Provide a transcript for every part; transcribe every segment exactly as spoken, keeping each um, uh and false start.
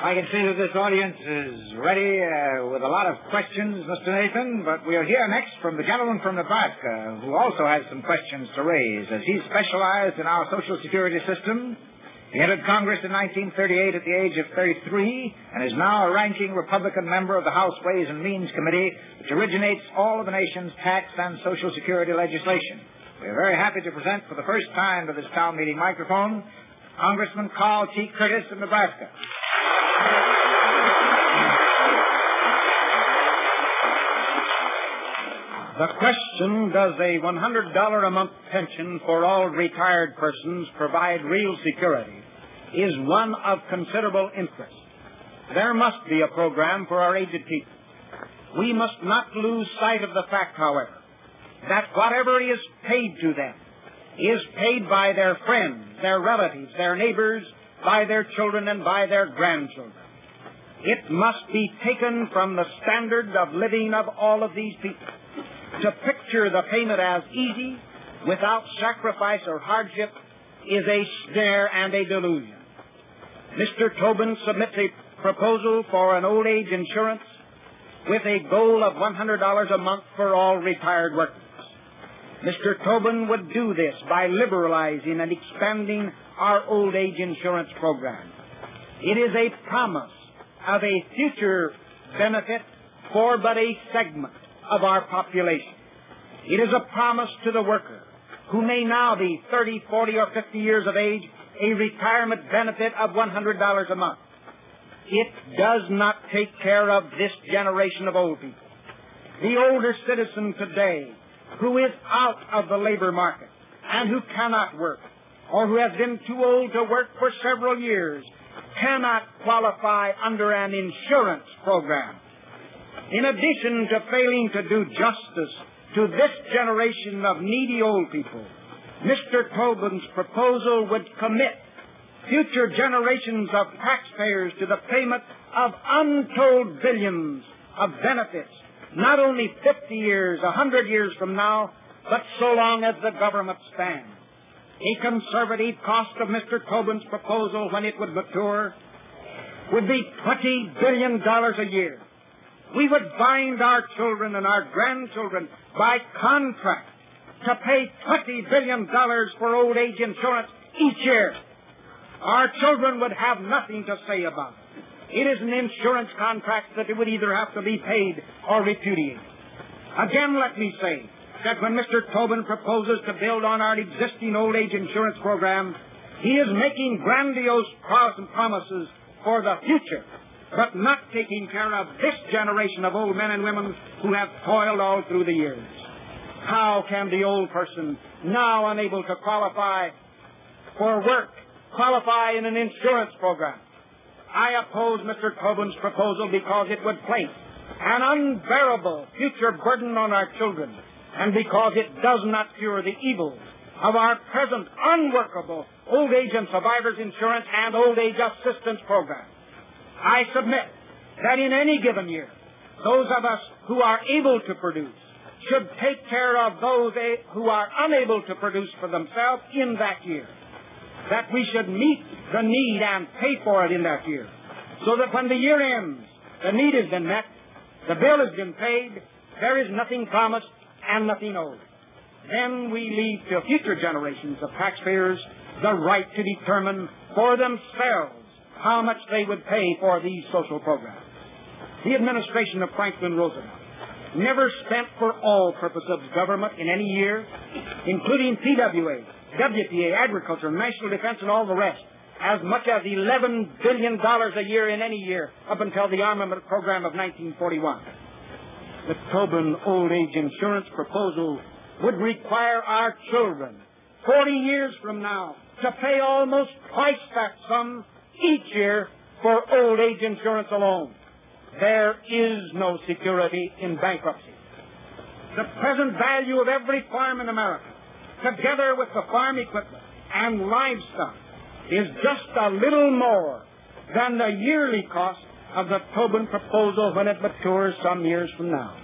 I can see that this audience is ready uh, with a lot of questions, Mister Nathan, but we'll hear next from the gentleman from Nebraska, who also has some questions to raise, as he's specialized in our Social Security system. He entered Congress in nineteen thirty-eight at the age of thirty-three and is now a ranking Republican member of the House Ways and Means Committee, which originates all of the nation's tax and Social Security legislation. We are very happy to present for the first time to this town meeting microphone Congressman Carl T. Curtis of Nebraska. The question, does a one hundred dollars a month pension for all retired persons provide real security, is one of considerable interest. There must be a program for our aged people. We must not lose sight of the fact, however, that whatever is paid to them is paid by their friends, their relatives, their neighbors, by their children, and by their grandchildren. It must be taken from the standard of living of all of these people. To picture the payment as easy, without sacrifice or hardship, is a snare and a delusion. Mister Tobin submits a proposal for an old age insurance with a goal of one hundred dollars a month for all retired workers. Mister Tobin would do this by liberalizing and expanding our old age insurance program. It is a promise of a future benefit for but a segment of our population. It is a promise to the worker, who may now be thirty, forty, or fifty years of age, a retirement benefit of one hundred dollars a month. It does not take care of this generation of old people. The older citizen today, who is out of the labor market and who cannot work, or who has been too old to work for several years, cannot qualify under an insurance program. In addition to failing to do justice to this generation of needy old people, Mister Tobin's proposal would commit future generations of taxpayers to the payment of untold billions of benefits, not only fifty years, a hundred years from now, but so long as the government stands. A conservative cost of Mister Tobin's proposal, when it would mature, would be twenty billion dollars a year. We would bind our children and our grandchildren by contract to pay twenty billion dollars for old age insurance each year. Our children would have nothing to say about it. It is an insurance contract that would either have to be paid or repudiated. Again, let me say that when Mister Tobin proposes to build on our existing old age insurance program, he is making grandiose promises for the future, but not taking care of this generation of old men and women who have toiled all through the years. How can the old person, now unable to qualify for work, qualify in an insurance program? I oppose Mister Tobin's proposal because it would place an unbearable future burden on our children, and because it does not cure the evils of our present unworkable old age and survivors insurance and old age assistance program. I submit that in any given year, those of us who are able to produce should take care of those who are unable to produce for themselves in that year. That we should meet the need and pay for it in that year, so that when the year ends, the need has been met, the bill has been paid, there is nothing promised and nothing owed. Then we leave to future generations of taxpayers the right to determine for themselves how much they would pay for these social programs. The administration of Franklin Roosevelt never spent for all purposes of government in any year, including P W A, W P A, agriculture, national defense, and all the rest, as much as eleven billion dollars a year in any year up until the armament program of nineteen forty-one. The Tobin old age insurance proposal would require our children, forty years from now, to pay almost twice that sum each year for old age insurance alone. There is no security in bankruptcy. The present value of every farm in America, together with the farm equipment and livestock, is just a little more than the yearly cost of the Tobin proposal when it matures some years from now.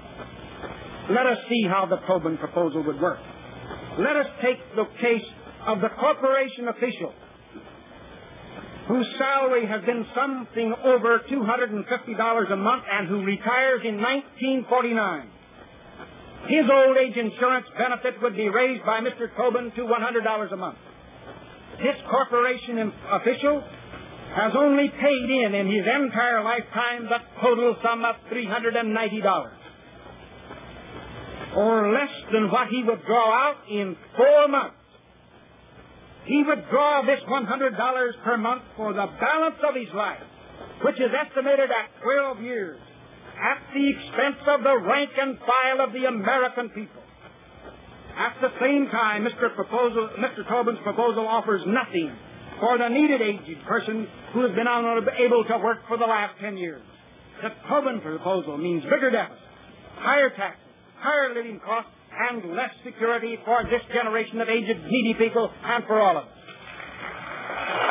Let us see how the Tobin proposal would work. Let us take the case of the corporation official whose salary has been something over two hundred fifty dollars a month and who retires in nineteen forty-nine. His old age insurance benefit would be raised by Mister Tobin to one hundred dollars a month. This corporation official has only paid in in his entire lifetime the total sum of three hundred ninety dollars, or less than what he would draw out in four months. He would draw this one hundred dollars per month for the balance of his life, which is estimated at twelve years, at the expense of the rank and file of the American people. At the same time, Mister Proposal, Mister Tobin's proposal offers nothing for the needed aged person who has been unable to work for the last ten years. The Tobin proposal means bigger deficits, higher taxes, higher living costs, and less security for this generation of aged, needy people and for all of us.